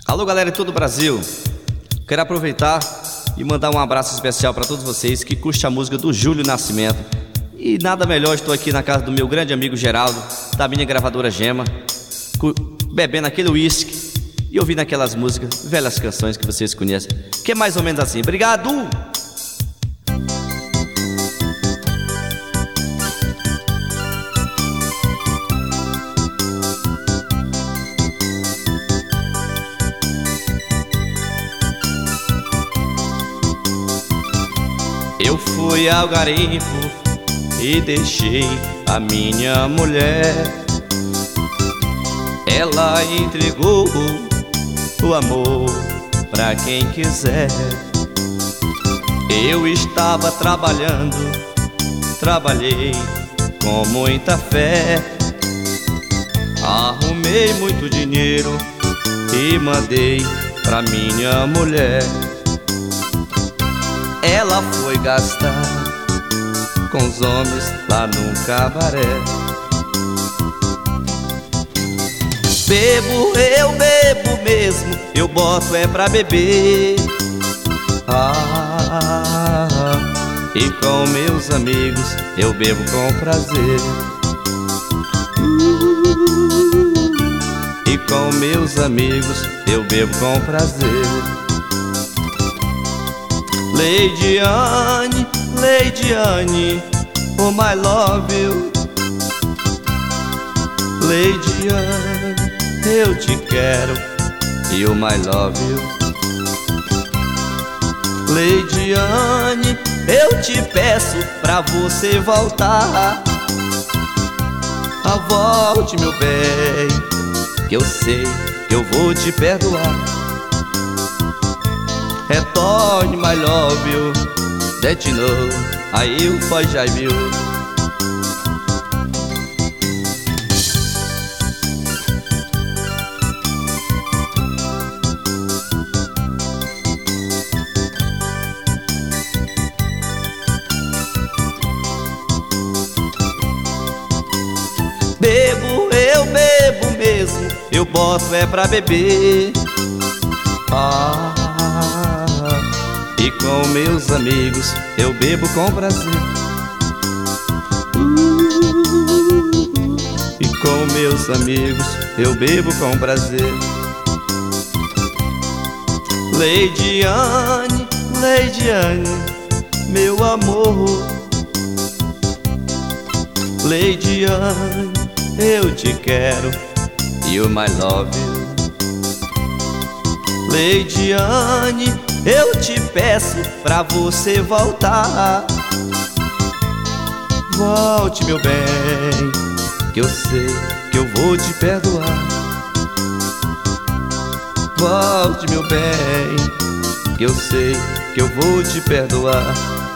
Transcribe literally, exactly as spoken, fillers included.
Alô, galera de todo o Brasil. Quero aproveitar e mandar um abraço especial para todos vocês que curtem a música do Júlio Nascimento. E nada melhor, estou aqui na casa do meu grande amigo Geraldo, da minha gravadora Gema, bebendo aquele uísque e ouvindo aquelas músicas, velhas canções que vocês conhecem, que é mais ou menos assim. Obrigado! Eu fui ao garimpo e deixei a minha mulher. Ela entregou o amor pra quem quiser. Eu estava trabalhando, trabalhei com muita fé. Arrumei muito dinheiro e mandei pra minha mulher. Ela foi gastar com os homens lá num cabaré. Bebo, eu bebo mesmo, eu boto é pra beber. Ah, e com meus amigos eu bebo com prazer. E com meus amigos eu bebo com prazer. Lady Anne, Lady Anne, oh my love you. Lady Anne, eu te quero, you my love you. Lady Anne, eu te peço pra você voltar. Ah, volte, meu bem, que eu sei que eu vou te perdoar. Retorne, my love you, that you know I will forgive you. Bebo, eu bebo mesmo, eu boto é pra beber. Ah, e com meus amigos eu bebo com prazer. E com meus amigos eu bebo com prazer. Lady Anne, Lady Anne, meu amor. Lady Anne, eu te quero, you my love you. Lady Anne, eu te peço pra você voltar. Volte, meu bem, que eu sei que eu vou te perdoar. Volte, meu bem, que eu sei que eu vou te perdoar.